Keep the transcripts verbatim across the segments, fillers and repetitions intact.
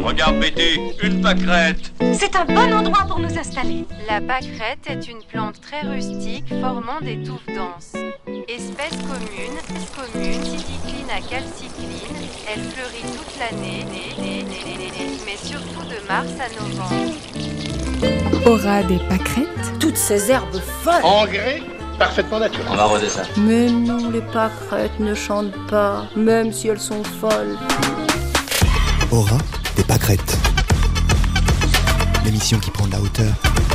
Regarde Betty, une pâquerette. C'est un bon endroit pour nous installer. La pâquerette est une plante très rustique formant des touffes denses. Espèce commune, commune, cycline à calcicline, elle fleurit toute l'année, mais surtout de mars à novembre. Aura des pâquerettes. Toutes ces herbes folles. Engrais parfaitement naturel. On va arroser ça. Mais non, les pâquerettes ne chantent pas, même si elles sont folles. Aura des pâquerettes. L'émission qui prend de la hauteur.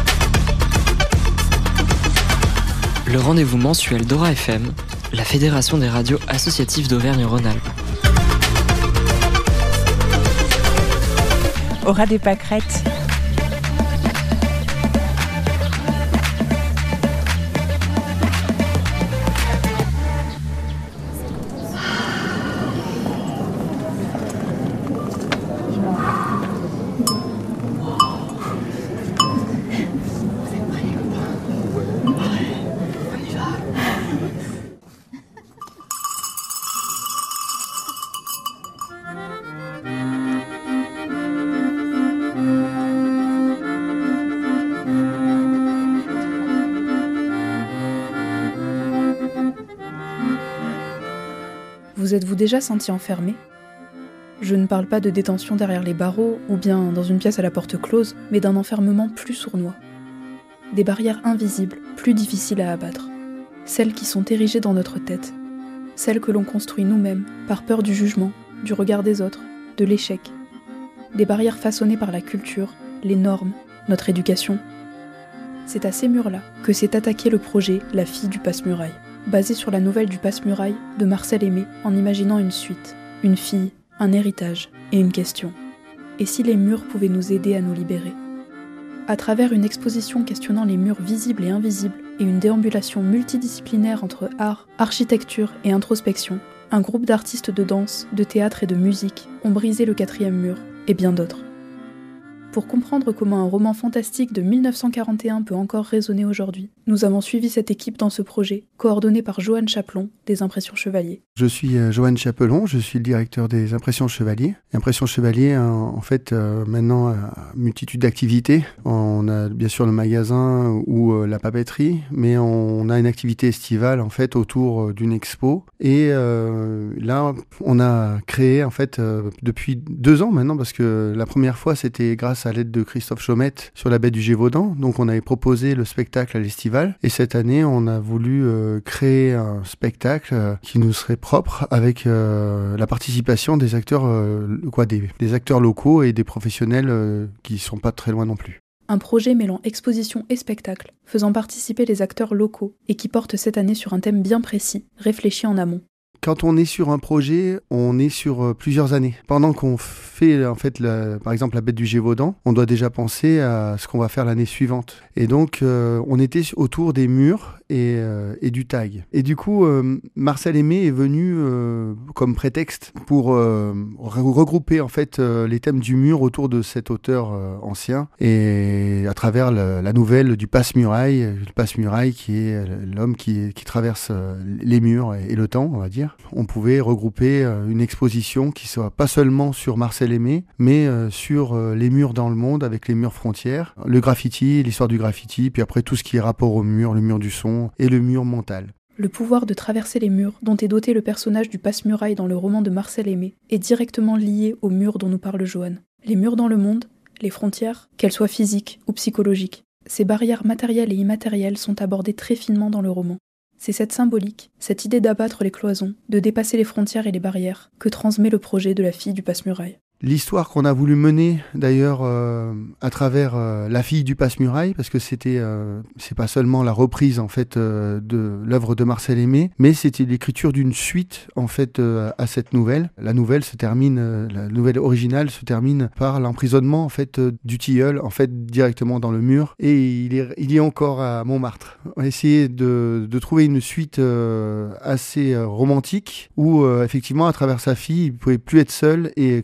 Le rendez-vous mensuel d'Aura F M, la fédération des radios associatives d'Auvergne-Rhône-Alpes. Aura des pâquerettes. Vous êtes-vous déjà senti enfermé ? Je ne parle pas de détention derrière les barreaux ou bien dans une pièce à la porte close, mais d'un enfermement plus sournois. Des barrières invisibles, plus difficiles à abattre. Celles qui sont érigées dans notre tête. Celles que l'on construit nous-mêmes, par peur du jugement, du regard des autres, de l'échec. Des barrières façonnées par la culture, les normes, notre éducation. C'est à ces murs-là que s'est attaqué le projet La fille du passe-muraille, basé sur la nouvelle du passe-muraille de Marcel Aimé, en imaginant une suite, une fille, un héritage et une question. Et si les murs pouvaient nous aider à nous libérer ? À travers une exposition questionnant les murs visibles et invisibles et une déambulation multidisciplinaire entre art, architecture et introspection, un groupe d'artistes de danse, de théâtre et de musique ont brisé le quatrième mur, et bien d'autres. Pour comprendre comment un roman fantastique de mille neuf cent quarante et un peut encore résonner aujourd'hui, nous avons suivi cette équipe dans ce projet, coordonné par Johan Chapelon, des Impressions Chevalier. Je suis euh, Johan Chapelon, je suis le directeur des Impressions Chevalier. Impressions Chevalier, en, en fait, euh, maintenant, a multitude d'activités. On a bien sûr le magasin ou euh, la papeterie, mais on a une activité estivale, en fait, autour euh, d'une expo. Et euh, là, on a créé, en fait, euh, depuis deux ans maintenant, parce que la première fois, c'était grâce à l'aide de Christophe Chaumette sur la baie du Gévaudan. Donc on avait proposé le spectacle à l'estival et cette année on a voulu euh, créer un spectacle euh, qui nous serait propre avec euh, la participation des acteurs euh, quoi des, des acteurs locaux et des professionnels euh, qui sont pas très loin non plus. Un projet mêlant exposition et spectacle, faisant participer les acteurs locaux et qui porte cette année sur un thème bien précis, réfléchi en amont. Quand on est sur un projet, on est sur euh, plusieurs années. Pendant qu'on fait, en fait, la, par exemple, la bête du Gévaudan, on doit déjà penser à ce qu'on va faire l'année suivante. Et donc, euh, on était autour des murs et, euh, et du tag. Et du coup, euh, Marcel Aimé est venu euh, comme prétexte pour euh, re- regrouper en fait euh, les thèmes du mur autour de cet auteur euh, ancien et à travers le, la nouvelle du passe-muraille, le passe-muraille qui est l'homme qui, qui traverse euh, les murs et, et le temps, on va dire. On pouvait regrouper euh, une exposition qui soit pas seulement sur Marcel Aimé, mais euh, sur euh, les murs dans le monde avec les murs frontières, le graffiti, l'histoire du graffiti, puis après tout ce qui est rapport au mur, le mur du son et le mur mental. Le pouvoir de traverser les murs dont est doté le personnage du passe-muraille dans le roman de Marcel Aimé est directement lié aux murs dont nous parle Johan. Les murs dans le monde, les frontières, qu'elles soient physiques ou psychologiques. Ces barrières matérielles et immatérielles sont abordées très finement dans le roman. C'est cette symbolique, cette idée d'abattre les cloisons, de dépasser les frontières et les barrières, que transmet le projet de la fille du passe-muraille. L'histoire qu'on a voulu mener, d'ailleurs, euh, à travers euh, La fille du passe-muraille, parce que c'était, euh, c'est pas seulement la reprise en fait euh, de l'œuvre de Marcel Aimé, mais c'était l'écriture d'une suite en fait euh, à cette nouvelle. La nouvelle se termine, euh, la nouvelle originale se termine par l'emprisonnement en fait euh, du tilleul en fait directement dans le mur, et il est, il y est encore à Montmartre. On a essayé de, de trouver une suite euh, assez euh, romantique où euh, effectivement à travers sa fille, il pouvait plus être seul et que sa fille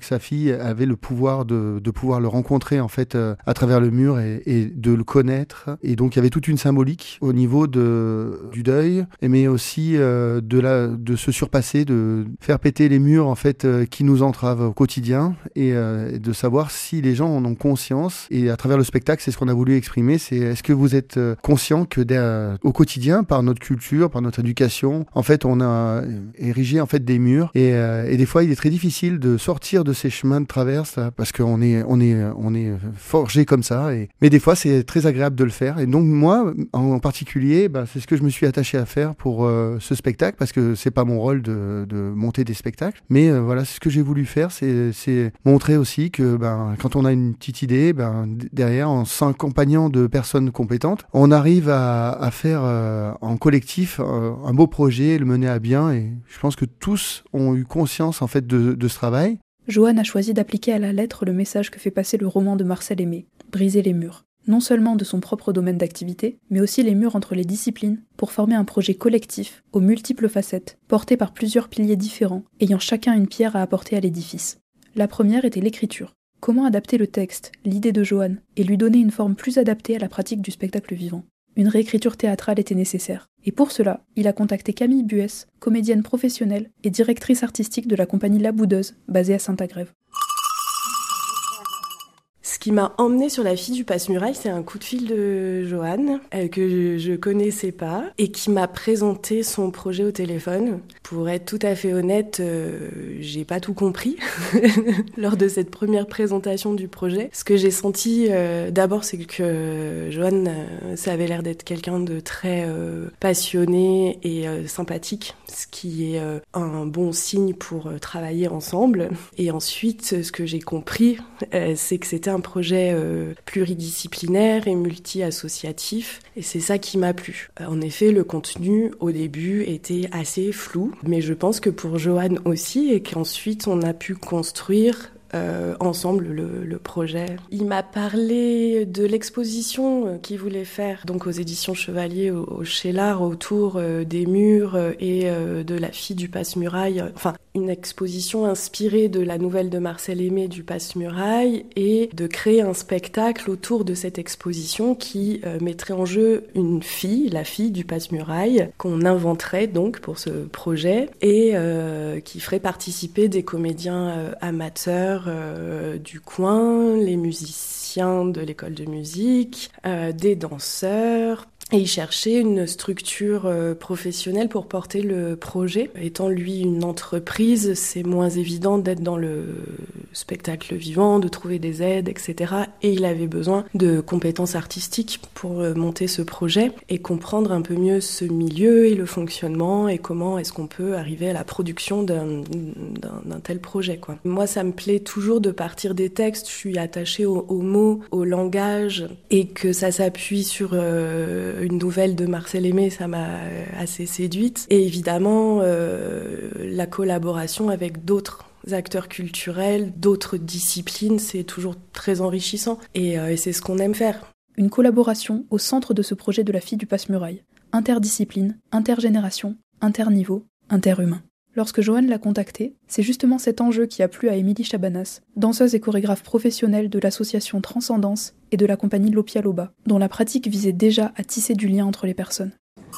aussi avait le pouvoir de, de pouvoir le rencontrer en fait euh, à travers le mur et, et de le connaître. Et donc il y avait toute une symbolique au niveau de, du deuil, mais aussi euh, de, la, de se surpasser, de faire péter les murs en fait euh, qui nous entravent au quotidien et, euh, et de savoir si les gens en ont conscience. Et à travers le spectacle, c'est ce qu'on a voulu exprimer, c'est est-ce que vous êtes euh, conscient que derrière, au quotidien, par notre culture, par notre éducation, en fait on a érigé en fait des murs et, euh, et des fois il est très difficile de sortir de ces chemins de traverse là, parce qu'on est on est on est forgé comme ça et mais des fois c'est très agréable de le faire et donc moi en particulier bah, c'est ce que je me suis attaché à faire pour euh, ce spectacle parce que c'est pas mon rôle de, de monter des spectacles mais euh, voilà c'est ce que j'ai voulu faire c'est c'est montrer aussi que ben quand on a une petite idée ben derrière en s'accompagnant de personnes compétentes on arrive à, à faire euh, en collectif euh, un beau projet le mener à bien et je pense que tous ont eu conscience en fait de, de ce travail. Joanne a choisi d'appliquer à la lettre le message que fait passer le roman de Marcel Aimé, Briser les murs. Non seulement de son propre domaine d'activité, mais aussi les murs entre les disciplines, pour former un projet collectif, aux multiples facettes, porté par plusieurs piliers différents, ayant chacun une pierre à apporter à l'édifice. La première était l'écriture. Comment adapter le texte, l'idée de Joanne, et lui donner une forme plus adaptée à la pratique du spectacle vivant. Une réécriture théâtrale était nécessaire. Et pour cela, il a contacté Camille Buès, comédienne professionnelle et directrice artistique de la compagnie La Boudeuse, basée à Saint-Agrève. Ce qui m'a emmenée sur La fille du passe-muraille, c'est un coup de fil de Joanne, euh, que je, je connaissais pas, et qui m'a présenté son projet au téléphone. Pour être tout à fait honnête, euh, j'ai pas tout compris lors de cette première présentation du projet. Ce que j'ai senti euh, d'abord, c'est que Joanne, euh, ça avait l'air d'être quelqu'un de très euh, passionné et euh, sympathique, ce qui est euh, un bon signe pour euh, travailler ensemble. Et ensuite, ce que j'ai compris, euh, c'est que c'était un projet euh, pluridisciplinaire et multi-associatif, et c'est ça qui m'a plu. En effet, le contenu, au début, était assez flou, mais je pense que pour Joanne aussi, et qu'ensuite on a pu construire Euh, ensemble le, le projet. Il m'a parlé de l'exposition euh, qu'il voulait faire donc aux éditions Chevalier au, au Cheylard autour euh, des murs euh, et euh, de La fille du passe-muraille, euh, enfin une exposition inspirée de la nouvelle de Marcel Aimé du passe-muraille et de créer un spectacle autour de cette exposition qui euh, mettrait en jeu une fille, la fille du passe-muraille, qu'on inventerait donc pour ce projet et euh, qui ferait participer des comédiens euh, amateurs Euh, du coin, les musiciens de l'école de musique, euh, des danseurs. Et il cherchait une structure euh, professionnelle pour porter le projet. Étant lui une entreprise, c'est moins évident d'être dans le spectacle vivant, de trouver des aides, et cetera. Et il avait besoin de compétences artistiques pour euh, monter ce projet et comprendre un peu mieux ce milieu et le fonctionnement et comment est-ce qu'on peut arriver à la production d'un, d'un, d'un tel projet, quoi. Moi, ça me plaît toujours de partir des textes. Je suis attachée aux, aux mots, au langage et que ça s'appuie sur... Euh, une nouvelle de Marcel Aimé, ça m'a assez séduite. Et évidemment, euh, la collaboration avec d'autres acteurs culturels, d'autres disciplines, c'est toujours très enrichissant. Et, euh, et c'est ce qu'on aime faire. Une collaboration au centre de ce projet de La fille du passe-muraille. Interdiscipline, intergénération, interniveau, interhumain. Lorsque Joanne l'a contactée, c'est justement cet enjeu qui a plu à Émilie Chabanas, danseuse et chorégraphe professionnelle de l'association Transcendance et de la compagnie Lopia Loba, dont la pratique visait déjà à tisser du lien entre les personnes.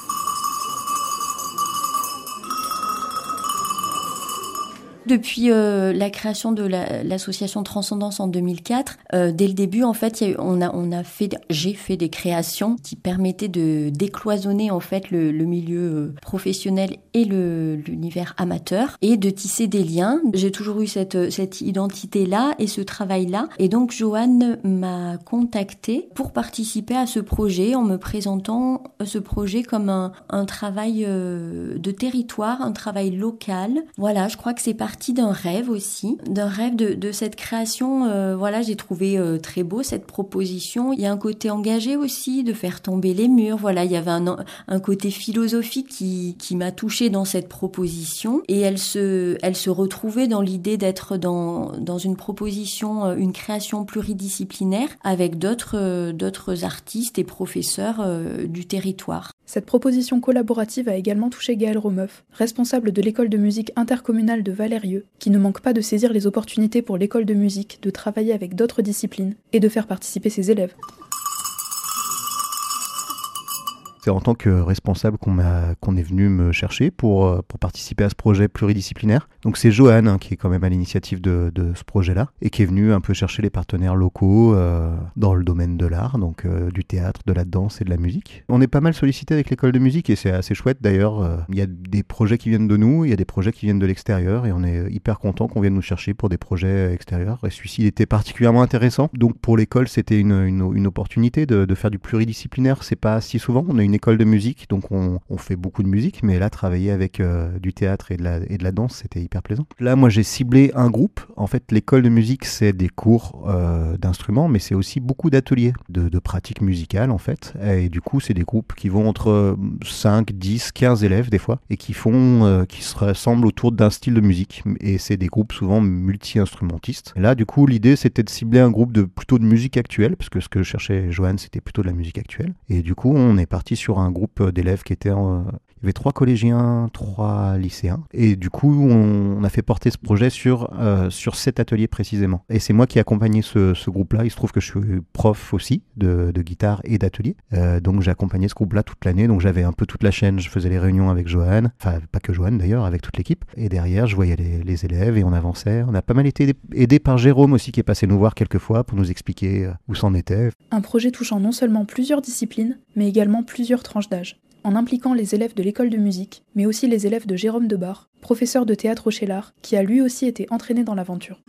Depuis euh, la création de la, l'association Transcendance en deux mille quatre, euh, dès le début, en fait, y a eu, on a on a fait, j'ai fait des créations qui permettaient de décloisonner en fait le, le milieu professionnel et le l'univers amateur et de tisser des liens. J'ai toujours eu cette cette identité-là et ce travail-là, et donc Joanne m'a contactée pour participer à ce projet en me présentant ce projet comme un un travail euh, de territoire, un travail local. Voilà, je crois que c'est parti d'un rêve aussi, d'un rêve de, de cette création. Euh, voilà, j'ai trouvé euh, très beau cette proposition. Il y a un côté engagé aussi, de faire tomber les murs. Voilà, il y avait un, un côté philosophique qui, qui m'a touchée dans cette proposition. Et elle se, elle se retrouvait dans l'idée d'être dans, dans une proposition, une création pluridisciplinaire avec d'autres, d'autres artistes et professeurs euh, du territoire. Cette proposition collaborative a également touché Gaël Romeuf, responsable de l'école de musique intercommunale de Valérieux, qui ne manque pas de saisir les opportunités pour l'école de musique de travailler avec d'autres disciplines et de faire participer ses élèves. C'est en tant que responsable qu'on, m'a, qu'on est venu me chercher pour, pour participer à ce projet pluridisciplinaire. Donc c'est Johan hein, qui est quand même à l'initiative de, de ce projet-là et qui est venu un peu chercher les partenaires locaux euh, dans le domaine de l'art, donc euh, du théâtre, de la danse et de la musique. On est pas mal sollicité avec l'école de musique et c'est assez chouette d'ailleurs. Euh, il y a des projets qui viennent de nous, il y a des projets qui viennent de l'extérieur et on est hyper content qu'on vienne nous chercher pour des projets extérieurs. Et celui-ci était particulièrement intéressant. Donc pour l'école, c'était une, une, une opportunité de, de faire du pluridisciplinaire. C'est pas si souvent. On a une école de musique, donc on, on fait beaucoup de musique, mais là, travailler avec euh, du théâtre et de, la, et de la danse, c'était hyper plaisant. Là, moi, j'ai ciblé un groupe. En fait, l'école de musique, c'est des cours euh, d'instruments, mais c'est aussi beaucoup d'ateliers de, de pratique musicale, en fait. Et du coup, c'est des groupes qui vont entre cinq, dix, quinze élèves, des fois, et qui font, euh, qui se rassemblent autour d'un style de musique. Et c'est des groupes souvent multi-instrumentistes. Et là, du coup, l'idée, c'était de cibler un groupe de plutôt de musique actuelle, parce que ce que cherchait Johan, c'était plutôt de la musique actuelle. Et du coup, on est parti sur un groupe d'élèves qui étaient en, il y avait trois collégiens, trois lycéens et du coup on, on a fait porter ce projet sur, euh, sur cet atelier précisément et c'est moi qui ai accompagné ce, ce groupe là. Il se trouve que je suis prof aussi de, de guitare et d'atelier euh, donc j'ai accompagné ce groupe là toute l'année, donc j'avais un peu toute la chaîne, je faisais les réunions avec Johan, enfin pas que Johan d'ailleurs, avec toute l'équipe et derrière je voyais les, les élèves et on avançait. On a pas mal été aidé par Jérôme aussi qui est passé nous voir quelques fois pour nous expliquer où c'en était. Un projet touchant non seulement plusieurs disciplines mais également plusieurs tranches d'âge, en impliquant les élèves de l'école de musique, mais aussi les élèves de Jérôme Debar, professeur de théâtre au Cheylard, qui a lui aussi été entraîné dans l'aventure.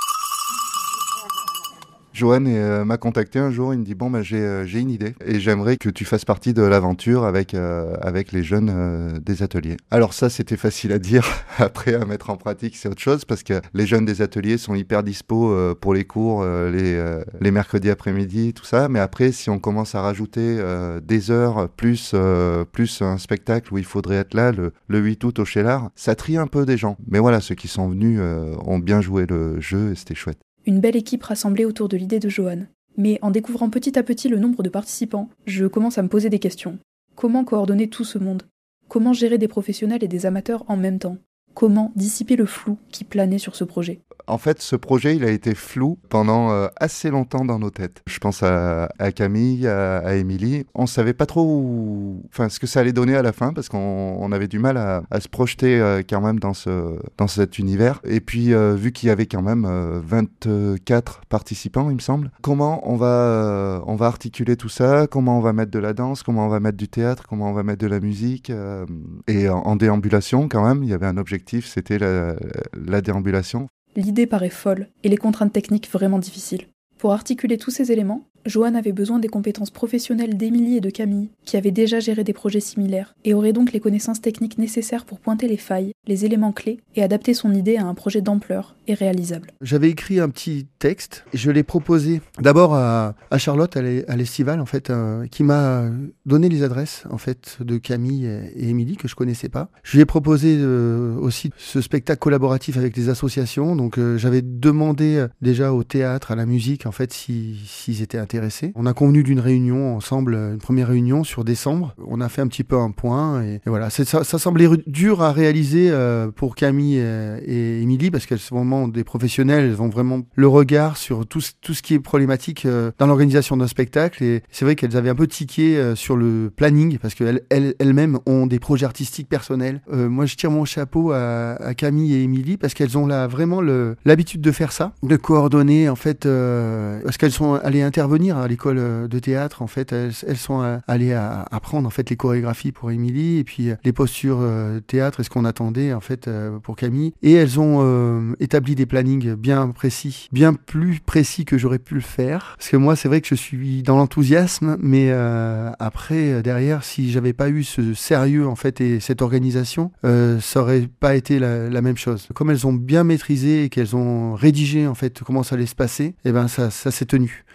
Johan euh, m'a contacté un jour, il me dit bon bah j'ai euh, j'ai une idée et j'aimerais que tu fasses partie de l'aventure avec euh, avec les jeunes euh, des ateliers. Alors ça c'était facile à dire, après à mettre en pratique c'est autre chose parce que les jeunes des ateliers sont hyper dispo euh, pour les cours euh, les euh, les mercredis après-midi tout ça, mais après si on commence à rajouter euh, des heures plus euh, plus un spectacle où il faudrait être là le le huit août au Cheylard, ça trie un peu des gens. Mais voilà, ceux qui sont venus euh, ont bien joué le jeu et c'était chouette. Une belle équipe rassemblée autour de l'idée de Johan. Mais en découvrant petit à petit le nombre de participants, je commence à me poser des questions. Comment coordonner tout ce monde ? Comment gérer des professionnels et des amateurs en même temps ? Comment dissiper le flou qui planait sur ce projet ? En fait, ce projet, il a été flou pendant euh, assez longtemps dans nos têtes. Je pense à, à Camille, à, à Émilie. On savait pas trop où... enfin, ce que ça allait donner à la fin, parce qu'on on avait du mal à, à se projeter euh, quand même dans, ce, dans cet univers. Et puis, euh, vu qu'il y avait quand même euh, vingt-quatre participants, il me semble, comment on va, euh, on va articuler tout ça ? Comment on va mettre de la danse ? Comment on va mettre du théâtre ? Comment on va mettre de la musique ? euh, Et en, en déambulation, quand même, il y avait un objectif, c'était la, la déambulation. L'idée paraît folle et les contraintes techniques vraiment difficiles. Pour articuler tous ces éléments, Johan avait besoin des compétences professionnelles d'Émilie et de Camille, qui avaient déjà géré des projets similaires, et auraient donc les connaissances techniques nécessaires pour pointer les failles, les éléments clés, et adapter son idée à un projet d'ampleur et réalisable. J'avais écrit un petit texte, et je l'ai proposé d'abord à, à Charlotte, à l'Estival, en fait, euh, qui m'a donné les adresses, en fait, de Camille et Émilie, que je connaissais pas. Je lui ai proposé euh, aussi ce spectacle collaboratif avec les associations, donc euh, j'avais demandé euh, déjà au théâtre, à la musique, en fait, si, s'ils étaient intéressés. On a convenu d'une réunion ensemble, une première réunion sur décembre. On a fait un petit peu un point et, et voilà. C'est, ça, ça semblait dur à réaliser euh, pour Camille et, et Émilie parce qu'elles sont vraiment des professionnelles. Elles ont vraiment le regard sur tout, tout ce qui est problématique euh, dans l'organisation d'un spectacle. Et c'est vrai qu'elles avaient un peu tiqué euh, sur le planning parce qu'elles elles, elles-mêmes ont des projets artistiques personnels. Euh, moi, je tire mon chapeau à, à Camille et Émilie parce qu'elles ont là vraiment le, l'habitude de faire ça, de coordonner en fait, euh, parce qu'elles sont allées intervenir à l'école de théâtre. En fait, elles, elles sont allées à, apprendre en fait les chorégraphies pour Émilie et puis les postures euh, théâtre et ce qu'on attendait en fait euh, pour Camille. Et elles ont euh, établi des plannings bien précis, bien plus précis que j'aurais pu le faire. Parce que moi, c'est vrai que je suis dans l'enthousiasme, mais euh, après derrière, si j'avais pas eu ce sérieux en fait et cette organisation, euh, ça aurait pas été la, la même chose. Comme elles ont bien maîtrisé et qu'elles ont rédigé en fait comment ça allait se passer, et ben ça, ça s'est tenu. Avec Camille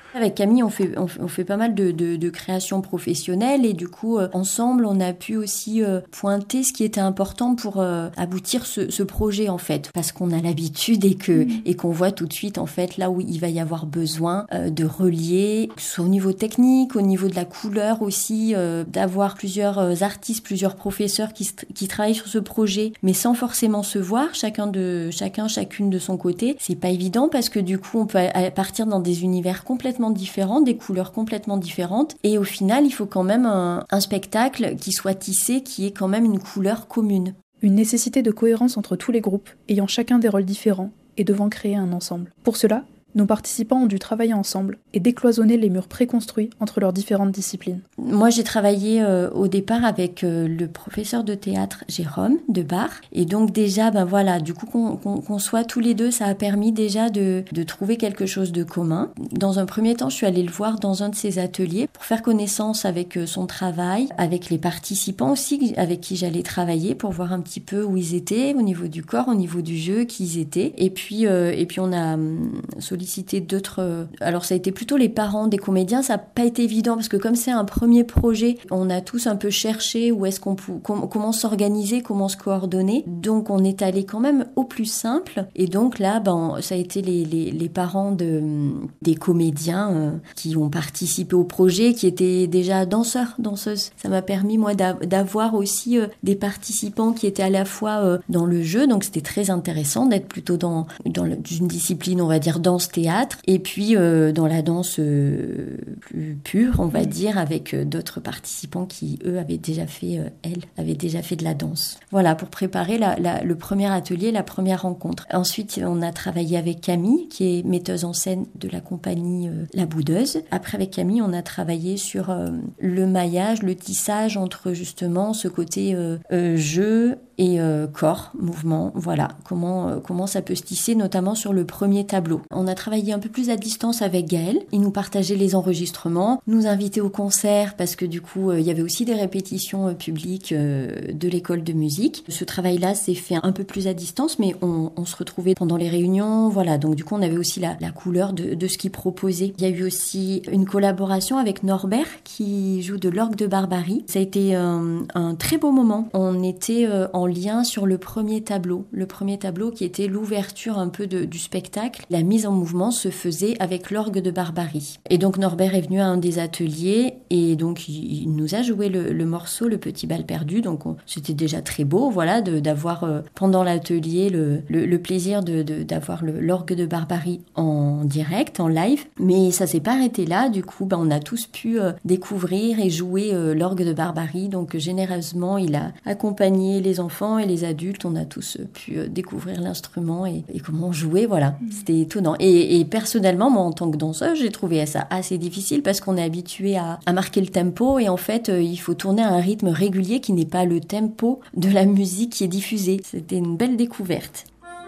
Camille, on fait, on, on fait pas mal de, de, de créations professionnelles et du coup, euh, ensemble, on a pu aussi euh, pointer ce qui était important pour euh, aboutir ce, ce projet en fait, parce qu'on a l'habitude et que mmh. et qu'on voit tout de suite en fait là où il va y avoir besoin euh, de relier, que ce soit au niveau technique, au niveau de la couleur aussi, euh, d'avoir plusieurs euh, artistes, plusieurs professeurs qui, qui travaillent sur ce projet, mais sans forcément se voir, chacun de chacun chacune de son côté. C'est pas évident parce que du coup on peut partir dans des univers complètement différents, des couleurs complètement différentes, et au final il faut quand même un, un spectacle qui soit tissé, qui ait quand même une couleur commune. Une nécessité de cohérence entre tous les groupes, ayant chacun des rôles différents, et devant créer un ensemble. Pour cela, nos participants ont dû travailler ensemble et décloisonner les murs préconstruits entre leurs différentes disciplines. Moi, j'ai travaillé euh, au départ avec euh, le professeur de théâtre Jérôme de Bar. Et donc déjà, ben voilà, du coup qu'on, qu'on, qu'on soit tous les deux, ça a permis déjà de, de trouver quelque chose de commun. Dans un premier temps, je suis allée le voir dans un de ses ateliers pour faire connaissance avec euh, son travail, avec les participants aussi avec qui j'allais travailler pour voir un petit peu où ils étaient, au niveau du corps, au niveau du jeu, qui ils étaient. Et puis, euh, et puis on a hum, sollicité d'autres... Alors ça a été plutôt les parents des comédiens, ça n'a pas été évident parce que comme c'est un premier projet, on a tous un peu cherché où est-ce qu'on pou... comment s'organiser, comment se coordonner. Donc on est allé quand même au plus simple et donc là ben, ça a été les, les, les parents de, des comédiens euh, qui ont participé au projet, qui étaient déjà danseurs, danseuses. Ça m'a permis moi d'avoir aussi euh, des participants qui étaient à la fois euh, dans le jeu, donc c'était très intéressant d'être plutôt dans, dans une discipline on va dire danse théâtre et puis euh, dans la danse euh, plus pure on va dire avec euh, d'autres participants qui eux avaient déjà fait euh, elles avaient déjà fait de la danse. Voilà pour préparer la, la, le premier atelier, la première rencontre. Ensuite on a travaillé avec Camille qui est metteuse en scène de la compagnie euh, La Boudeuse. Après avec Camille on a travaillé sur euh, le maillage, le tissage entre justement ce côté euh, euh, jeu et euh, corps, mouvement, voilà, comment euh, comment ça peut se tisser, notamment sur le premier tableau. On a travaillé un peu plus à distance avec Gaël, il nous partageait les enregistrements, nous invitait au concert, parce que du coup, euh, il y avait aussi des répétitions euh, publiques euh, de l'école de musique. Ce travail-là s'est fait un peu plus à distance, mais on, on se retrouvait pendant les réunions, voilà, donc du coup, on avait aussi la, la couleur de, de ce qu'il proposait. Il y a eu aussi une collaboration avec Norbert, qui joue de l'orgue de Barbarie. Ça a été un, un très beau moment. On était euh, en lien sur le premier tableau, le premier tableau qui était l'ouverture un peu de, du spectacle. La mise en mouvement se faisait avec l'orgue de Barbarie. Et donc Norbert est venu à un des ateliers et donc il, il nous a joué le, le morceau Le Petit Bal Perdu. Donc on, c'était déjà très beau, voilà, de, d'avoir euh, pendant l'atelier le, le, le plaisir de, de, d'avoir le, l'orgue de Barbarie en direct, en live. Mais ça s'est pas arrêté là. Du coup, ben, on a tous pu euh, découvrir et jouer euh, l'orgue de Barbarie. Donc généreusement, il a accompagné les enfants et les adultes, on a tous pu découvrir l'instrument et, et comment jouer, voilà. C'était étonnant. Et, et personnellement, moi, en tant que danseuse, j'ai trouvé ça assez difficile parce qu'on est habitué à, à marquer le tempo et en fait, euh, il faut tourner à un rythme régulier qui n'est pas le tempo de la musique qui est diffusée. C'était une belle découverte.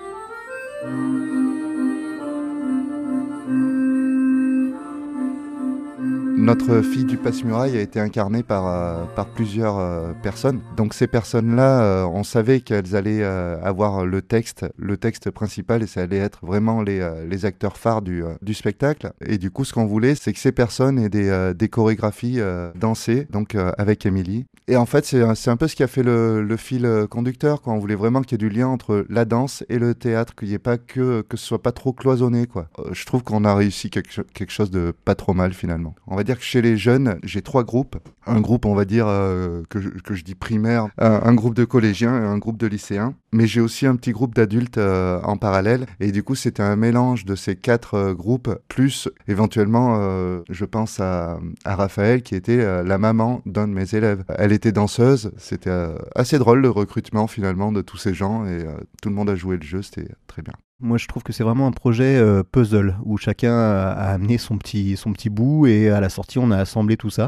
Notre fille du passe-muraille a été incarnée par, euh, par plusieurs euh, personnes. Donc ces personnes-là, euh, on savait qu'elles allaient euh, avoir le texte, le texte principal et ça allait être vraiment les, euh, les acteurs phares du, euh, du spectacle. Et du coup, ce qu'on voulait, c'est que ces personnes aient des, euh, des chorégraphies euh, dansées, donc euh, avec Émilie. Et en fait, c'est, c'est un peu ce qui a fait le, le fil conducteur, quoi. On voulait vraiment qu'il y ait du lien entre la danse et le théâtre, qu'il n'y ait pas que, que ce soit pas trop cloisonné, quoi. Euh, je trouve qu'on a réussi quelque, quelque chose de pas trop mal, finalement. On va dire que chez les jeunes, j'ai trois groupes. Un groupe, on va dire, euh, que, je, que je dis primaire, un, un groupe de collégiens et un groupe de lycéens. Mais j'ai aussi un petit groupe d'adultes euh, en parallèle. Et du coup, c'était un mélange de ces quatre euh, groupes, plus éventuellement, euh, je pense à, à Raphaël, qui était euh, la maman d'un de mes élèves. Elle était danseuse. C'était euh, assez drôle, le recrutement, finalement, de tous ces gens. Et euh, tout le monde a joué le jeu. C'était très bien. Moi, je trouve que c'est vraiment un projet euh, puzzle où chacun a, a amené son petit, son petit bout et à la sortie, on a assemblé tout ça.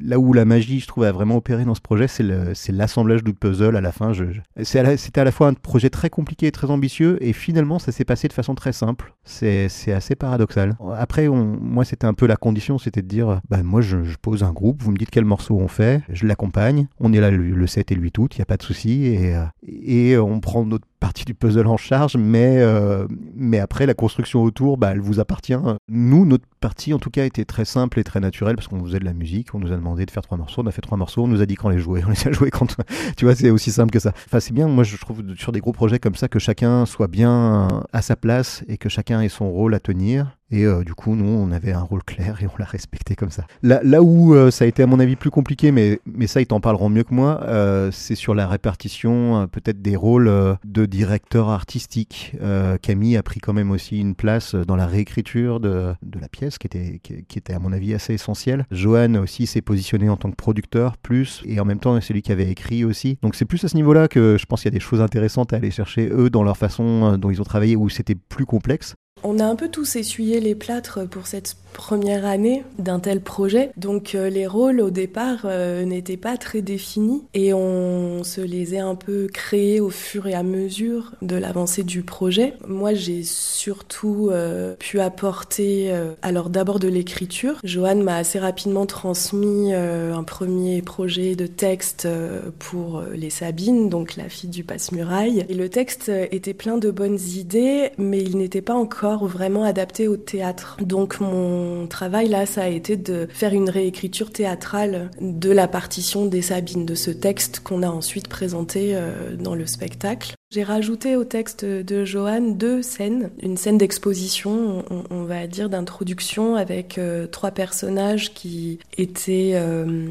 là où la magie, je trouve, a vraiment opéré dans ce projet, c'est, le, c'est l'assemblage du puzzle à la fin. Je, je, c'est à la, c'était à la fois un projet très compliqué et très ambitieux, et finalement, ça s'est passé de façon très simple. C'est, c'est assez paradoxal. Après, on, moi, c'était un peu la condition, c'était de dire, bah, moi, je, je pose un groupe, vous me dites quel morceau on fait, je l'accompagne, on est là le, le sept et le huit août, il n'y a pas de souci, et, et on prend notre partie du puzzle en charge, mais, euh, mais après, la construction autour, bah, elle vous appartient. Nous, notre partie, en tout cas, était très simple et très naturelle, parce qu'on faisait de la musique, on nous a demandé de faire trois morceaux, on a fait trois morceaux, on nous a dit quand les jouer, on les a joués quand... Tu vois, c'est aussi simple que ça. Enfin, c'est bien, moi, je trouve, sur des gros projets comme ça, que chacun soit bien à sa place et que chacun ait son rôle à tenir. Et euh, du coup, nous, on avait un rôle clair et on l'a respecté comme ça. Là, là où euh, ça a été, à mon avis, plus compliqué, mais, mais ça, ils t'en parleront mieux que moi, euh, c'est sur la répartition, euh, peut-être des rôles euh, de directeur artistique. Euh, Camille a pris quand même aussi une place dans la réécriture de, de la pièce, qui était, qui, qui était, à mon avis, assez essentielle. Johan aussi s'est positionné en tant que producteur, plus, et en même temps, c'est lui qui avait écrit aussi. Donc, c'est plus à ce niveau-là que je pense qu'il y a des choses intéressantes à aller chercher, eux, dans leur façon euh, dont ils ont travaillé, où c'était plus complexe. On a un peu tous essuyé les plâtres pour cette première année d'un tel projet. Donc euh, les rôles au départ euh, n'étaient pas très définis et on se les a un peu créés au fur et à mesure de l'avancée du projet. Moi, j'ai surtout euh, pu apporter euh, alors d'abord de l'écriture. Johan m'a assez rapidement transmis euh, un premier projet de texte euh, pour les Sabines, donc la fille du passe-muraille. Et le texte était plein de bonnes idées, mais il n'était pas encore vraiment adapté au théâtre. Donc mon travail là, ça a été de faire une réécriture théâtrale de la partition des Sabines, de ce texte qu'on a ensuite présenté euh, dans le spectacle. J'ai rajouté au texte de Johan deux scènes, une scène d'exposition, on, on va dire d'introduction, avec euh, trois personnages qui étaient euh,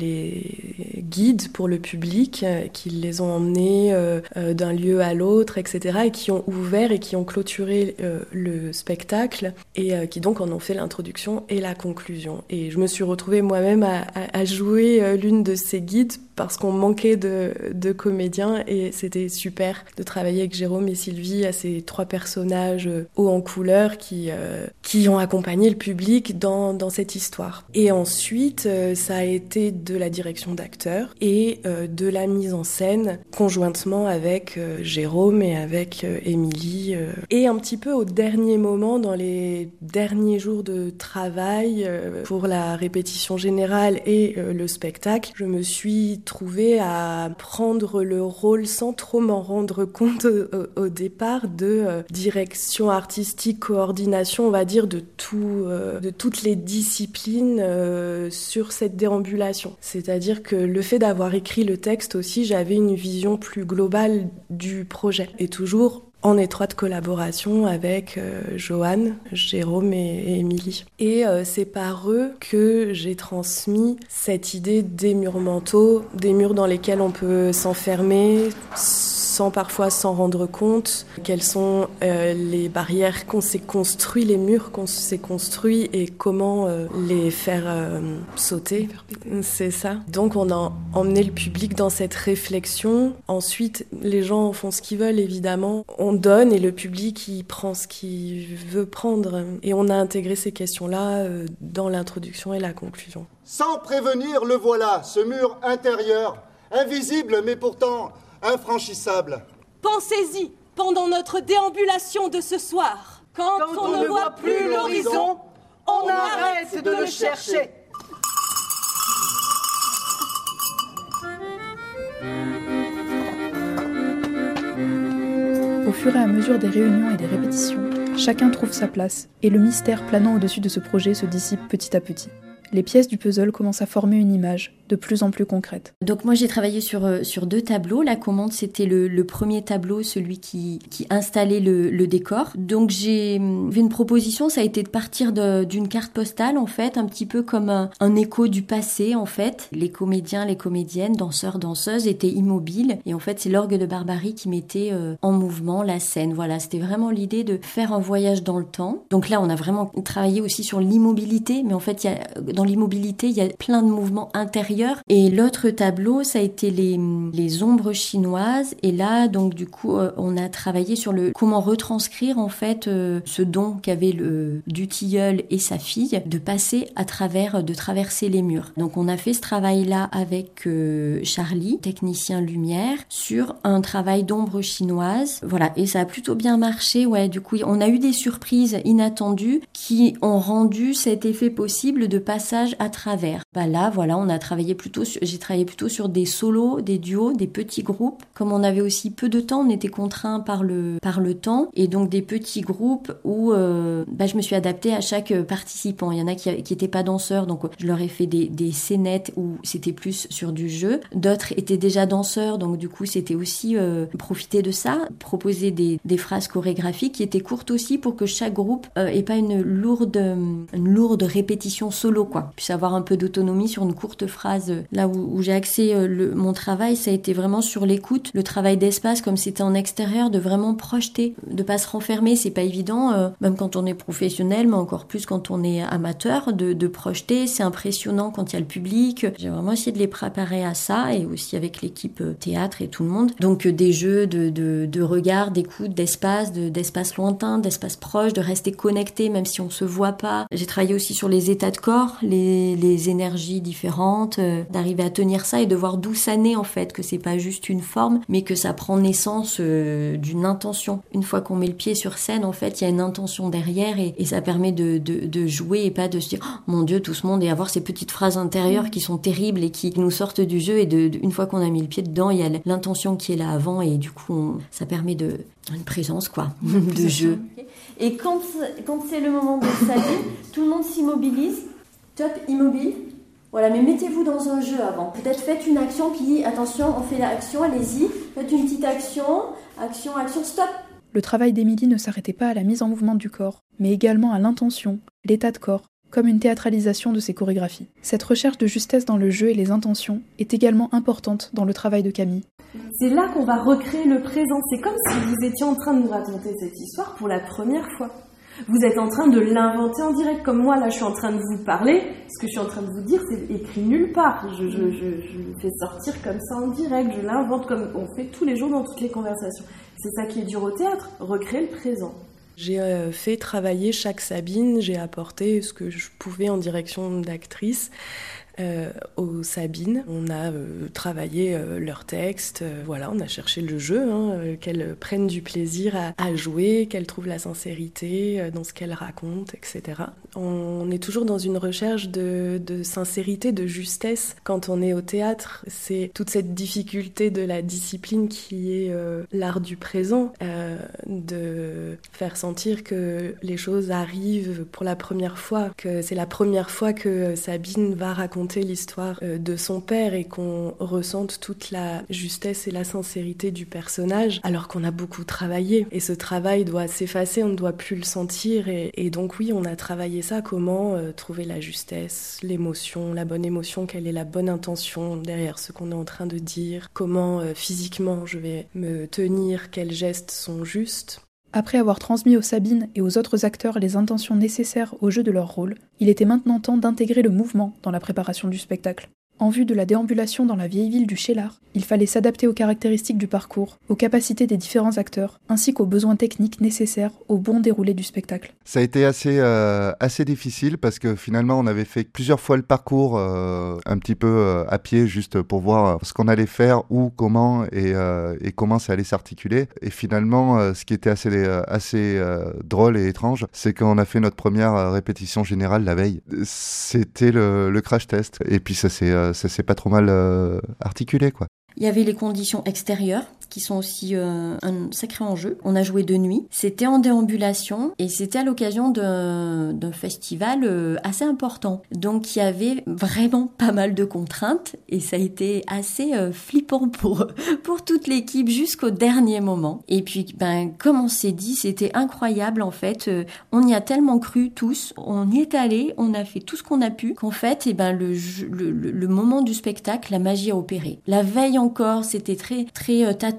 les guides pour le public, euh, qui les ont emmenés euh, euh, d'un lieu à l'autre, et cetera, et qui ont ouvert et qui ont clôturé euh, le spectacle, et euh, qui donc en ont fait l'introduction et la conclusion. Et je me suis retrouvée moi-même à, à, à jouer euh, l'une de ces guides, parce qu'on manquait de, de comédiens, et c'était super de travailler avec Jérôme et Sylvie à ces trois personnages hauts en couleur qui, euh, qui ont accompagné le public dans, dans cette histoire. Et ensuite, euh, ça a été de la direction d'acteurs et euh, de la mise en scène conjointement avec euh, Jérôme et avec euh, Émilie. Euh. Et un petit peu au dernier moment, dans les derniers jours de travail euh, pour la répétition générale et euh, le spectacle, je me suis trouvée à prendre le rôle sans trop m'en rendre compte au, au départ de euh, direction artistique, coordination, on va dire, de, tout, euh, de toutes les disciplines euh, sur cette déambulation. C'est-à-dire que le fait d'avoir écrit le texte aussi, j'avais une vision plus globale du projet. Et toujours en étroite collaboration avec euh, Johan, Jérôme et, et Émilie. Et euh, c'est par eux que j'ai transmis cette idée des murs mentaux, des murs dans lesquels on peut s'enfermer, sans parfois s'en rendre compte, quelles sont euh, les barrières qu'on s'est construit, les murs qu'on s'est construits et comment euh, les faire euh, sauter. C'est ça. Donc on a emmené le public dans cette réflexion. Ensuite, les gens font ce qu'ils veulent, évidemment. On donne et le public, il prend ce qu'il veut prendre. Et on a intégré ces questions-là euh, dans l'introduction et la conclusion. Sans prévenir, le voilà, ce mur intérieur, invisible mais pourtant infranchissable. Pensez-y pendant notre déambulation de ce soir. Quand, Quand on, on ne voit plus l'horizon, on, on arrête de le chercher. Au fur et à mesure des réunions et des répétitions, chacun trouve sa place, et le mystère planant au-dessus de ce projet se dissipe petit à petit. Les pièces du puzzle commencent à former une image de plus en plus concrète. Donc moi j'ai travaillé sur, euh, sur deux tableaux. La commande c'était le, le premier tableau, celui qui, qui installait le, le décor. Donc j'ai fait une proposition, ça a été de partir de, d'une carte postale en fait, un petit peu comme un, un écho du passé en fait. Les comédiens, les comédiennes, danseurs, danseuses étaient immobiles et en fait c'est l'orgue de Barbarie qui mettait euh, en mouvement la scène. Voilà, c'était vraiment l'idée de faire un voyage dans le temps. Donc là on a vraiment travaillé aussi sur l'immobilité, mais en fait il y a, dans l'immobilité il y a plein de mouvements intérieurs intérieur. Et l'autre tableau, ça a été les, les ombres chinoises. Et là, donc du coup, euh, on a travaillé sur le comment retranscrire en fait euh, ce don qu'avait le du tilleul et sa fille de passer à travers, de traverser les murs. Donc on a fait ce travail-là avec euh, Charlie, technicien lumière, sur un travail d'ombre chinoise. Voilà, et ça a plutôt bien marché. Ouais, du coup, on a eu des surprises inattendues qui ont rendu cet effet possible de passage à travers. Bah là, voilà, on a travaillé plutôt sur, j'ai travaillé plutôt sur des solos, des duos, des petits groupes. Comme on avait aussi peu de temps, on était contraints par le par le temps, et donc des petits groupes où euh, bah, je me suis adaptée à chaque participant. Il y en a qui qui étaient pas danseurs, donc je leur ai fait des des scénettes où c'était plus sur du jeu. D'autres étaient déjà danseurs, donc du coup c'était aussi euh, profiter de ça, proposer des des phrases chorégraphiques qui étaient courtes aussi pour que chaque groupe euh, ait pas une lourde une lourde répétition solo, quoi, puisse avoir un peu d'autonomie sur une courte phrase. Là où, où j'ai axé euh, le, mon travail, ça a été vraiment sur l'écoute, le travail d'espace, comme c'était en extérieur, de vraiment projeter, de pas se renfermer. C'est pas évident, euh, même quand on est professionnel, mais encore plus quand on est amateur, de, de projeter. C'est impressionnant quand il y a le public. J'ai vraiment essayé de les préparer à ça, et aussi avec l'équipe euh, théâtre et tout le monde. Donc euh, des jeux de, de, de regard, d'écoute, d'espace, de, d'espace lointain, d'espace proche, de rester connecté même si on se voit pas. J'ai travaillé aussi sur les états de corps, les, les énergies différentes, euh, d'arriver à tenir ça et de voir d'où ça naît en fait, que c'est pas juste une forme, mais que ça prend naissance euh, d'une intention. Une fois qu'on met le pied sur scène, en fait, il y a une intention derrière, et, et ça permet de, de, de jouer et pas de se dire oh, mon Dieu, tout ce monde, et avoir ces petites phrases intérieures qui sont terribles et qui nous sortent du jeu, et de, de, une fois qu'on a mis le pied dedans, il y a l'intention qui est là avant, et du coup, on, ça permet de une présence, quoi, de jeu. Et quand, quand c'est le moment de Sabine, tout le monde s'immobilise. Top, immobile. Voilà, mais mettez-vous dans un jeu avant. Peut-être faites une action qui dit attention, on fait l'action, allez-y. Faites une petite action, action, action, stop. Le travail d'Émilie ne s'arrêtait pas à la mise en mouvement du corps, mais également à l'intention, l'état de corps, comme une théâtralisation de ses chorégraphies. Cette recherche de justesse dans le jeu et les intentions est également importante dans le travail de Camille. C'est là qu'on va recréer le présent. C'est comme si vous étiez en train de nous raconter cette histoire pour la première fois. Vous êtes en train de l'inventer en direct, comme moi, là, je suis en train de vous parler. Ce que je suis en train de vous dire, c'est écrit nulle part. Je, je, je, je le fais sortir comme ça en direct. Je l'invente comme on fait tous les jours dans toutes les conversations. C'est ça qui est dur au théâtre, recréer le présent. J'ai euh, fait travailler chaque Sabine, j'ai apporté ce que je pouvais en direction d'actrice. Euh, aux Sabines, on a euh, travaillé euh, leurs textes, euh, voilà, on a cherché le jeu, hein, euh, qu'elles prennent du plaisir à, à jouer, qu'elles trouvent la sincérité euh, dans ce qu'elles racontent, et cetera. On est toujours dans une recherche de, de sincérité, de justesse. Quand on est au théâtre, c'est toute cette difficulté de la discipline qui est euh, l'art du présent, euh, de faire sentir que les choses arrivent pour la première fois, que c'est la première fois que Sabine va raconter l'histoire de son père, et qu'on ressente toute la justesse et la sincérité du personnage, alors qu'on a beaucoup travaillé. Et ce travail doit s'effacer, on ne doit plus le sentir. Et, et donc oui, on a travaillé ça, comment euh, trouver la justesse, l'émotion, la bonne émotion, quelle est la bonne intention derrière ce qu'on est en train de dire, comment euh, physiquement je vais me tenir, quels gestes sont justes. Après avoir transmis aux Sabines et aux autres acteurs les intentions nécessaires au jeu de leur rôle, il était maintenant temps d'intégrer le mouvement dans la préparation du spectacle. En vue de la déambulation dans la vieille ville du Cheylard, il fallait s'adapter aux caractéristiques du parcours, aux capacités des différents acteurs, ainsi qu'aux besoins techniques nécessaires au bon déroulé du spectacle. Ça a été assez, euh, assez difficile parce que finalement on avait fait plusieurs fois le parcours euh, un petit peu euh, à pied, juste pour voir ce qu'on allait faire, où, comment et, euh, et comment ça allait s'articuler. Et finalement, euh, ce qui était assez, assez euh, drôle et étrange, c'est qu'on a fait notre première répétition générale la veille. C'était le, le crash test, et puis ça s'est euh, ça s'est pas trop mal euh, articulé, quoi. Il y avait les conditions extérieures qui sont aussi euh, un sacré enjeu. On a joué de nuit, c'était en déambulation et c'était à l'occasion d'un, d'un festival euh, assez important. Donc il y avait vraiment pas mal de contraintes et ça a été assez euh, flippant pour pour toute l'équipe jusqu'au dernier moment. Et puis ben comme on s'est dit, c'était incroyable en fait. Euh, on y a tellement cru tous, on y est allé, on a fait tout ce qu'on a pu qu'en fait et ben le, le le le moment du spectacle, la magie a opéré. La veille encore, c'était très très euh, tâtonnant.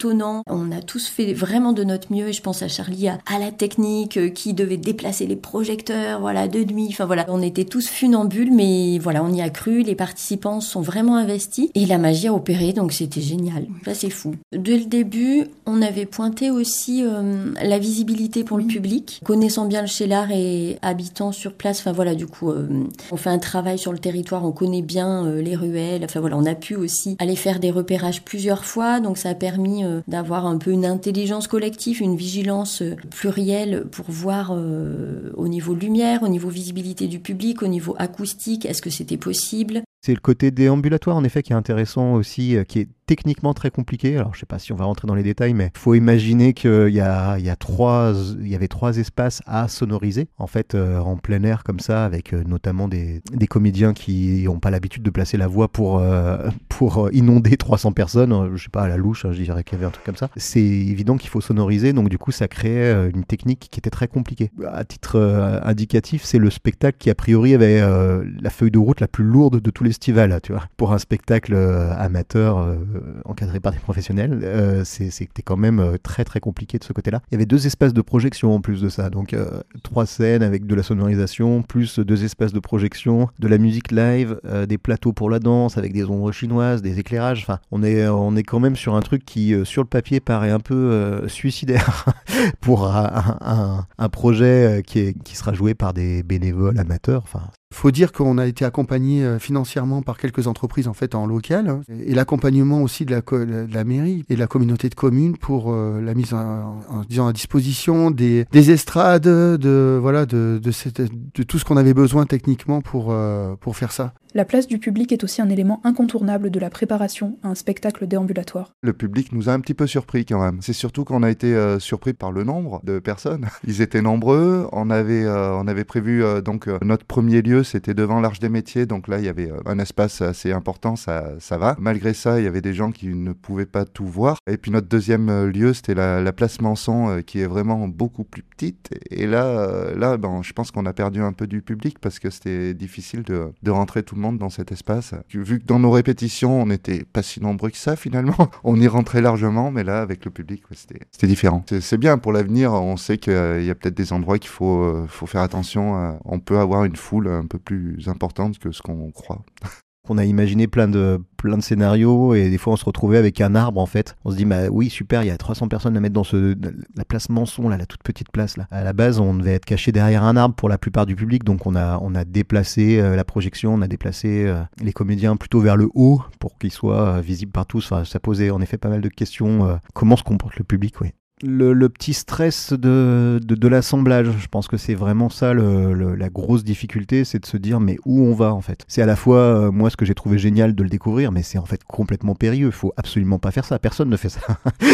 tâtonnant. On a tous fait vraiment de notre mieux et je pense à Charlie, à, à la technique euh, qui devait déplacer les projecteurs, voilà, de nuit. Enfin voilà, on était tous funambules, mais voilà, on y a cru. Les participants sont vraiment investis et la magie a opéré, donc c'était génial. Ça, c'est fou. Dès le début, on avait pointé aussi euh, la visibilité pour le public. Connaissant bien le Cheylard et habitant sur place, enfin voilà, du coup, euh, on fait un travail sur le territoire, on connaît bien euh, les ruelles. Enfin voilà, on a pu aussi aller faire des repérages plusieurs fois, donc ça a permis euh, d'avoir un peu une intelligence collective, une vigilance euh, plurielle pour voir euh, au niveau lumière, au niveau visibilité du public, au niveau acoustique, est-ce que c'était possible. C'est le côté déambulatoire, en effet, qui est intéressant aussi, euh, qui est techniquement très compliqué. Alors, je sais pas si on va rentrer dans les détails, mais il faut imaginer qu'il y a, il y a trois, il y avait trois espaces à sonoriser, en fait, euh, en plein air comme ça, avec euh, notamment des, des comédiens qui n'ont pas l'habitude de placer la voix pour, euh, pour inonder trois cents personnes. Euh, je sais pas, à la louche, hein, je dirais qu'il y avait un truc comme ça. C'est évident qu'il faut sonoriser, donc du coup, ça créait euh, une technique qui était très compliquée. À titre euh, indicatif, c'est le spectacle qui, a priori, avait euh, la feuille de route la plus lourde de tous les festivals, tu vois. Pour un spectacle euh, amateur euh, encadré par des professionnels, euh, c'est, c'était quand même euh, très très compliqué de ce côté-là. Il y avait deux espaces de projection en plus de ça, donc euh, trois scènes avec de la sonorisation, plus deux espaces de projection, de la musique live, euh, des plateaux pour la danse avec des ombres chinoises, des éclairages. Enfin, on est on est quand même sur un truc qui euh, sur le papier paraît un peu euh, suicidaire pour un, un, un projet qui est qui sera joué par des bénévoles amateurs. Enfin. Il faut dire qu'on a été accompagné financièrement par quelques entreprises en fait en local et l'accompagnement aussi de la, de la mairie et de la communauté de communes pour euh, la mise en, en, disant, à disposition des, des estrades, de, voilà, de, de, cette, de tout ce qu'on avait besoin techniquement pour, euh, pour faire ça. La place du public est aussi un élément incontournable de la préparation à un spectacle déambulatoire. Le public nous a un petit peu surpris quand même. C'est surtout qu'on a été euh, surpris par le nombre de personnes. Ils étaient nombreux. On avait, euh, on avait prévu euh, donc euh, notre premier lieu, c'était devant l'Arche des Métiers. Donc là, il y avait euh, un espace assez important, ça, ça va. Malgré ça, il y avait des gens qui ne pouvaient pas tout voir. Et puis notre deuxième euh, lieu, c'était la, la place Manson, euh, qui est vraiment beaucoup plus petite. Et là, euh, là ben, je pense qu'on a perdu un peu du public parce que c'était difficile de, de rentrer tout le monde dans cet espace. Vu que dans nos répétitions, on n'était pas si nombreux que ça finalement, on y rentrait largement, mais là, avec le public, ouais, c'était, c'était différent. C'est, c'est bien pour l'avenir, on sait qu'il y a peut-être des endroits qu'il faut, euh, faut faire attention. À, on peut avoir une foule un peu plus importante que ce qu'on croit. On a imaginé plein de, plein de scénarios et des fois on se retrouvait avec un arbre en fait. On se dit bah oui super, il y a trois cents personnes à mettre dans ce, la place Manson là, la toute petite place là. À la base on devait être caché derrière un arbre pour la plupart du public, donc on a, on a déplacé euh, la projection, on a déplacé euh, les comédiens plutôt vers le haut pour qu'ils soient euh, visibles par tous. Enfin, ça posait en effet pas mal de questions. Euh, comment se comporte le public, oui. Le, le petit stress de, de, de l'assemblage, je pense que c'est vraiment ça le, le, la grosse difficulté, c'est de se dire mais où on va en fait. C'est à la fois euh, moi ce que j'ai trouvé génial de le découvrir, mais c'est en fait complètement périlleux, il faut absolument pas faire ça, personne ne fait ça.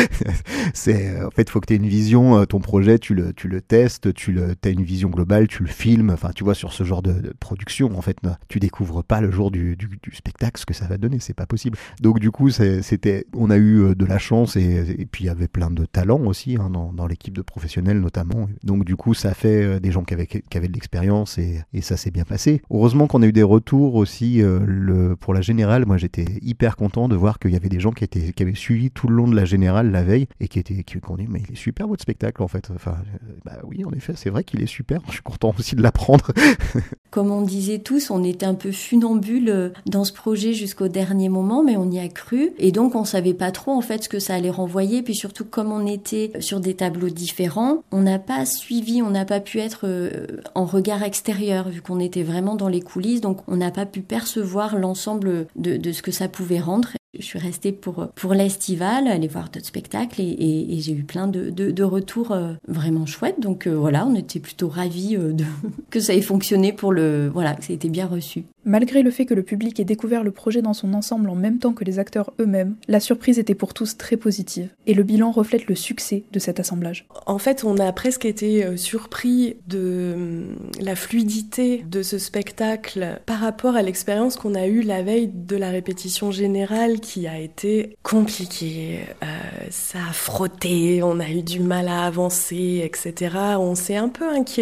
c'est, en fait il faut que tu aies une vision, ton projet tu le, tu le testes, tu le, as une vision globale, tu le filmes, enfin tu vois sur ce genre de, de production en fait, tu découvres pas le jour du, du, du spectacle ce que ça va donner, c'est pas possible. Donc du coup c'est, c'était, on a eu de la chance et, et puis il y avait plein de talents aussi. Hein, dans, dans l'équipe de professionnels notamment. Donc du coup, ça fait euh, des gens qui avaient, qui avaient de l'expérience et, et ça s'est bien passé. Heureusement qu'on a eu des retours aussi euh, le, pour la Générale. Moi, j'étais hyper content de voir qu'il y avait des gens qui, étaient, qui avaient suivi tout le long de la Générale la veille et qui étaient qui ont dit mais il est super votre spectacle en fait. Enfin, euh, bah oui, en effet, c'est vrai qu'il est super. Je suis content aussi de l'apprendre. Comme on disait tous, on était un peu funambules dans ce projet jusqu'au dernier moment, mais on y a cru et donc on savait pas trop en fait ce que ça allait renvoyer. Puis surtout comme on était sur des tableaux différents, on n'a pas suivi, on n'a pas pu être euh, en regard extérieur vu qu'on était vraiment dans les coulisses, donc on n'a pas pu percevoir l'ensemble de, de ce que ça pouvait rendre. Je suis restée pour, pour l'estival, aller voir d'autres spectacles et, et, et j'ai eu plein de, de, de retours euh, vraiment chouettes. Donc euh, voilà, on était plutôt ravis euh, de, que ça ait fonctionné pour le, voilà, que ça ait été bien reçu. Malgré le fait que le public ait découvert le projet dans son ensemble en même temps que les acteurs eux-mêmes, la surprise était pour tous très positive. Et le bilan reflète le succès de cet assemblage. En fait, on a presque été surpris de la fluidité de ce spectacle par rapport à l'expérience qu'on a eue la veille de la répétition générale qui a été compliquée. Euh, ça a frotté, on a eu du mal à avancer, et cetera. On s'est un peu inquiété.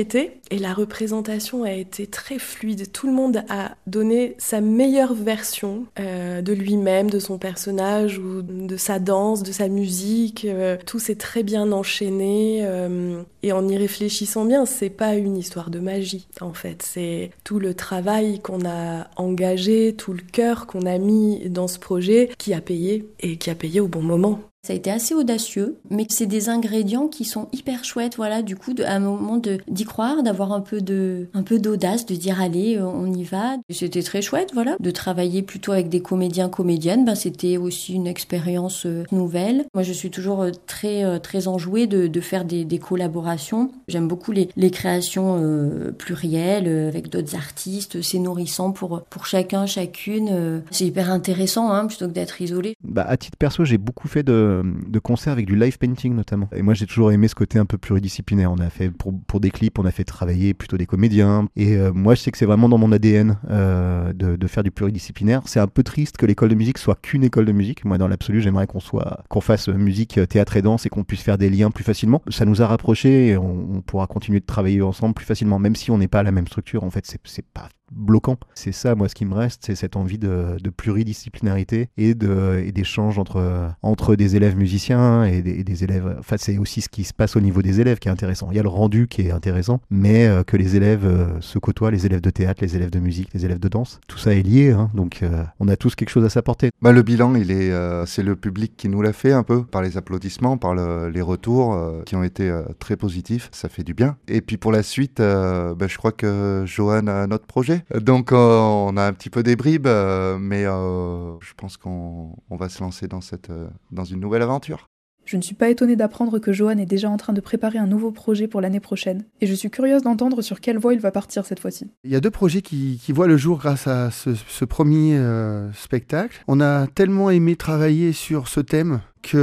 et la représentation a été très fluide. Tout le monde a donné sa meilleure version euh, de lui-même, de son personnage ou de sa danse, de sa musique. Euh, tout s'est très bien enchaîné euh, et en y réfléchissant bien, c'est pas une histoire de magie en fait. C'est tout le travail qu'on a engagé, tout le cœur qu'on a mis dans ce projet qui a payé et qui a payé au bon moment. Ça a été assez audacieux, mais c'est des ingrédients qui sont hyper chouettes, voilà, du coup, de, à un moment de, d'y croire, d'avoir un peu de, un peu d'audace, de dire allez, on y va. C'était très chouette, voilà, de travailler plutôt avec des comédiens, comédiennes, ben, c'était aussi une expérience euh, nouvelle. Moi, je suis toujours euh, très, euh, très enjouée de, de faire des, des collaborations. J'aime beaucoup les, les créations euh, plurielles, euh, avec d'autres artistes, c'est nourrissant pour, pour chacun, chacune. Euh, c'est hyper intéressant, hein, plutôt que d'être isolé. Bah, à titre perso, j'ai beaucoup fait de de concerts avec du live painting notamment. Et moi j'ai toujours aimé ce côté un peu pluridisciplinaire. On a fait pour, pour des clips, on a fait travailler plutôt des comédiens. Et euh, moi je sais que c'est vraiment dans mon A D N euh, de, de faire du pluridisciplinaire. C'est un peu triste que l'école de musique soit qu'une école de musique. Moi dans l'absolu j'aimerais qu'on soit qu'on fasse musique, théâtre et danse et qu'on puisse faire des liens plus facilement. Ça nous a rapprochés et on, on pourra continuer de travailler ensemble plus facilement, même si on n'est pas à la même structure. En fait c'est, c'est pas bloquant. C'est ça, moi, ce qui me reste, c'est cette envie de, de pluridisciplinarité et, de, et d'échange entre, entre des élèves musiciens et des, et des élèves... Enfin, c'est aussi ce qui se passe au niveau des élèves qui est intéressant. Il y a le rendu qui est intéressant, mais euh, que les élèves euh, se côtoient, les élèves de théâtre, les élèves de musique, les élèves de danse. Tout ça est lié, hein, donc euh, on a tous quelque chose à s'apporter. Bah, le bilan, il est, euh, c'est le public qui nous l'a fait un peu, par les applaudissements, par le, les retours euh, qui ont été euh, très positifs. Ça fait du bien. Et puis pour la suite, euh, bah, je crois que Johan a notre projet. Donc euh, on a un petit peu des bribes, euh, mais euh, je pense qu'on on va se lancer dans, cette, euh, dans une nouvelle aventure. Je ne suis pas étonnée d'apprendre que Johan est déjà en train de préparer un nouveau projet pour l'année prochaine, et je suis curieuse d'entendre sur quelle voie il va partir cette fois-ci. Il y a deux projets qui, qui voient le jour grâce à ce, ce premier euh, spectacle. On a tellement aimé travailler sur ce thème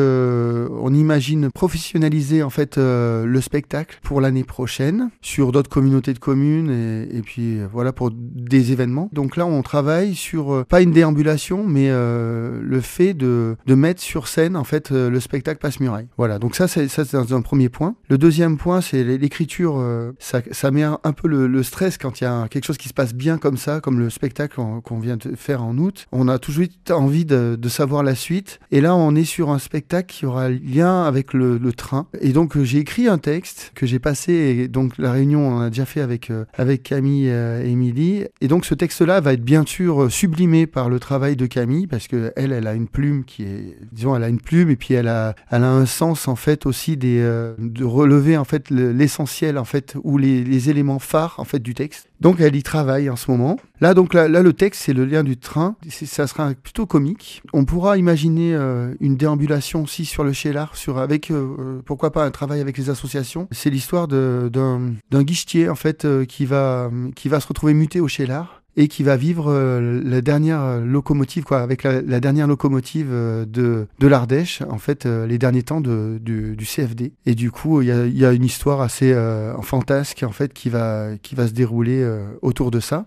qu'on imagine professionnaliser en fait euh, le spectacle pour l'année prochaine sur d'autres communautés de communes et, et puis euh, voilà pour des événements. Donc là on travaille sur euh, pas une déambulation mais euh, le fait de, de mettre sur scène en fait euh, le spectacle Passe-Muraille. Voilà, donc ça c'est, ça c'est un, un premier point. Le deuxième point c'est l'écriture, euh, ça, ça met un, un peu le, le stress quand il y a quelque chose qui se passe bien comme ça, comme le spectacle qu'on, qu'on vient de faire en août. On a toujours envie de, de savoir la suite et là on est sur un spectacle qui aura lien avec le, le train. Et donc euh, j'ai écrit un texte que j'ai passé, et donc la réunion on a déjà fait avec, euh, avec Camille euh, et Émilie. Et donc ce texte-là va être bien sûr sublimé par le travail de Camille, parce que elle, elle a une plume qui est, disons, elle a une plume et puis elle a, elle a un sens en fait aussi des, euh, de relever en fait le, l'essentiel en fait ou les, les éléments phares en fait du texte. Donc elle y travaille en ce moment. Là donc là, là le texte c'est le lien du train. C'est, ça sera plutôt comique. On pourra imaginer euh, une déambulation aussi sur le Cheylard, sur avec euh, pourquoi pas un travail avec les associations. C'est l'histoire de, d'un, d'un guichetier en fait euh, qui va qui va se retrouver muté au Cheylard et qui va vivre euh, la dernière locomotive quoi, avec la, la dernière locomotive euh, de de l'Ardèche en fait euh, les derniers temps de du, du C F D. Et du coup il y a il y a une histoire assez euh, fantasque en fait qui va qui va se dérouler euh, autour de ça.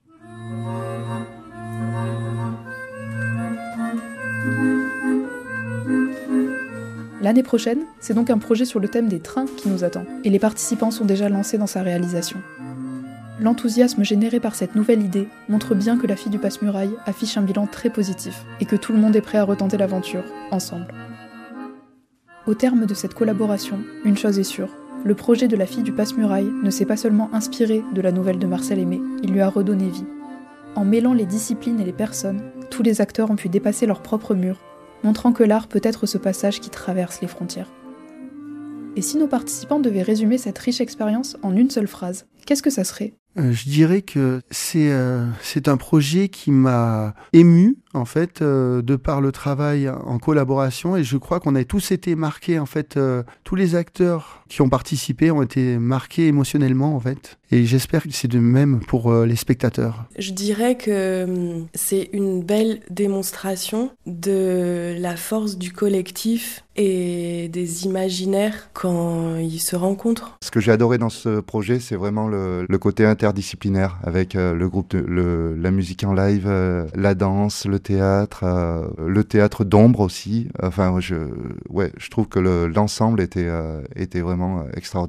L'année prochaine, c'est donc un projet sur le thème des trains qui nous attend, et les participants sont déjà lancés dans sa réalisation. L'enthousiasme généré par cette nouvelle idée montre bien que la fille du Passe-Muraille affiche un bilan très positif, et que tout le monde est prêt à retenter l'aventure, ensemble. Au terme de cette collaboration, une chose est sûre, le projet de la fille du Passe-Muraille ne s'est pas seulement inspiré de la nouvelle de Marcel Aimé, il lui a redonné vie. En mêlant les disciplines et les personnes, tous les acteurs ont pu dépasser leurs propres murs, montrant que l'art peut être ce passage qui traverse les frontières. Et si nos participants devaient résumer cette riche expérience en une seule phrase, qu'est-ce que ça serait ? euh, Je dirais que c'est, euh, c'est un projet qui m'a ému, en fait, euh, de par le travail en collaboration, et je crois qu'on a tous été marqués, en fait, euh, tous les acteurs qui ont participé ont été marqués émotionnellement, en fait, et j'espère que c'est de même pour euh, les spectateurs. Je dirais que c'est une belle démonstration de la force du collectif et des imaginaires quand ils se rencontrent. Ce que j'ai adoré dans ce projet, c'est vraiment le, le côté interdisciplinaire, avec euh, le groupe, de, le, la musique en live, euh, la danse, le théâtre, euh, le théâtre d'ombre aussi. Enfin, je, ouais, je trouve que le, l'ensemble était, euh, était vraiment extraordinaire.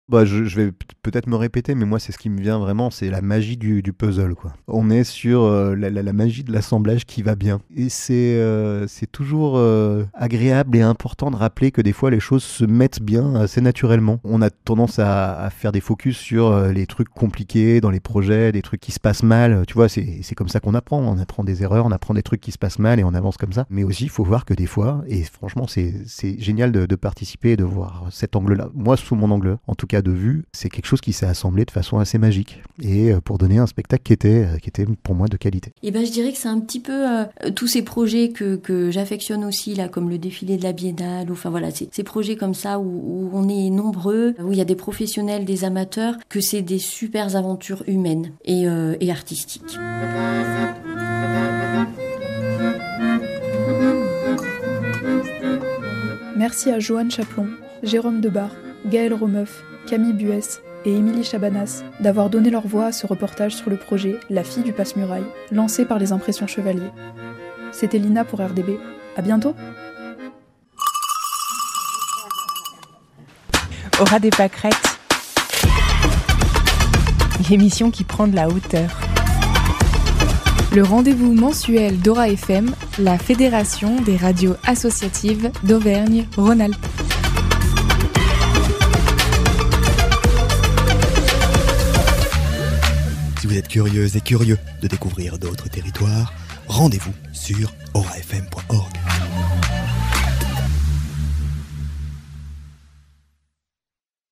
Bah, je, je vais peut-être me répéter, mais moi, c'est ce qui me vient vraiment, c'est la magie du, du puzzle, quoi. On est sur euh, la, la, la magie de l'assemblage qui va bien. Et c'est, euh, c'est toujours euh, agréable et important de rappeler que des fois, les choses se mettent bien assez naturellement. On a tendance à, à faire des focus sur euh, les trucs compliqués dans les projets, des trucs qui se passent mal. Tu vois, c'est, c'est comme ça qu'on apprend. On apprend des erreurs, on apprend des trucs qui se passent mal et on avance comme ça. Mais aussi, il faut voir que des fois, et franchement, c'est, c'est génial de, de participer et de voir cet angle-là. Moi, sous mon angle, en tout cas, de vue, c'est quelque chose qui s'est assemblé de façon assez magique et pour donner un spectacle qui était, qui était pour moi de qualité. Et ben je dirais que c'est un petit peu euh, tous ces projets que, que j'affectionne aussi là, comme le défilé de la Biennale, ou enfin voilà, c'est, ces projets comme ça où, où on est nombreux, où il y a des professionnels, des amateurs, que c'est des super aventures humaines et, euh, et artistiques. Merci à Joanne Chaplon, Jérôme Debar, Gaël Romeuf, Camille Buès et Émilie Chabanas d'avoir donné leur voix à ce reportage sur le projet La fille du passe-muraille, lancé par les Impressions Chevalier. C'était Lina pour R D B. À bientôt. Aura des pâquerettes. L'émission qui prend de la hauteur. Le rendez-vous mensuel d'Aura F M, la Fédération des radios associatives d'Auvergne-Rhône-Alpes. Si vous êtes curieuse et curieux de découvrir d'autres territoires, rendez-vous sur aura f m point org.